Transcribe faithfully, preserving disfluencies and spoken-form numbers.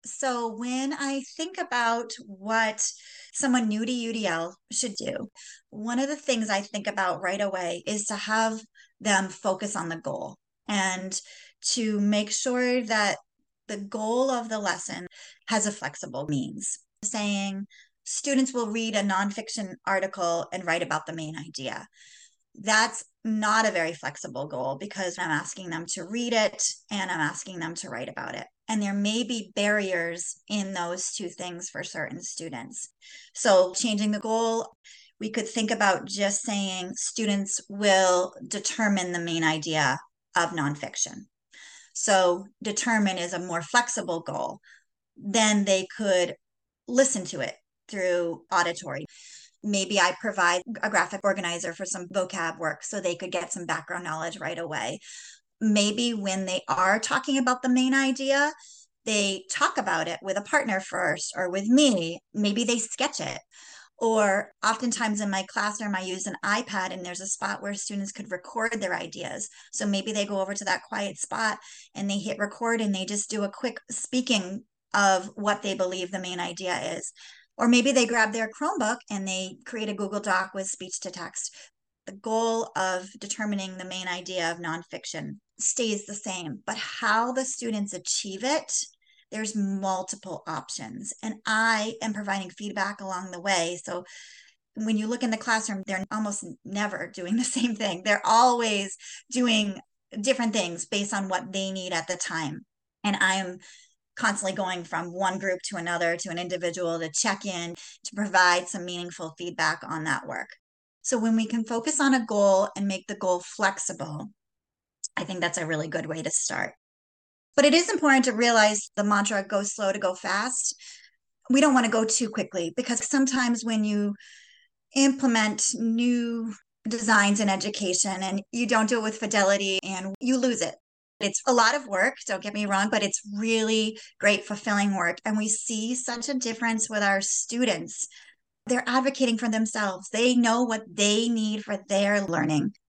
So when I think about what someone new to U D L should do, one of the things I think about right away is to have them focus on the goal and to make sure that the goal of the lesson has a flexible means. Saying students will read a nonfiction article and write about the main idea. That's not a very flexible goal because I'm asking them to read it and I'm asking them to write about it. And there may be barriers in those two things for certain students. So, changing the goal, we could think about just saying students will determine the main idea of nonfiction. So, determine is a more flexible goal. Then they could listen to it through auditory. Maybe I provide a graphic organizer for some vocab work so they could get some background knowledge right away. Maybe when they are talking about the main idea, they talk about it with a partner first or with me. Maybe they sketch it. Or oftentimes in my classroom, I use an iPad and there's a spot where students could record their ideas. So maybe they go over to that quiet spot and they hit record and they just do a quick speaking of what they believe the main idea is. Or maybe they grab their Chromebook and they create a Google Doc with speech to text. The goal of determining the main idea of nonfiction stays the same, but how the students achieve it, there's multiple options. And I am providing feedback along the way. So when you look in the classroom, they're almost never doing the same thing. They're always doing different things based on what they need at the time. And I am constantly going from one group to another to an individual to check in to provide some meaningful feedback on that work. So when we can focus on a goal and make the goal flexible, I think that's a really good way to start. But it is important to realize the mantra go slow to go fast. We don't want to go too quickly because sometimes when you implement new designs in education and you don't do it with fidelity and you lose it. It's a lot of work, don't get me wrong, but it's really great, fulfilling work. And we see such a difference with our students. They're advocating for themselves. They know what they need for their learning.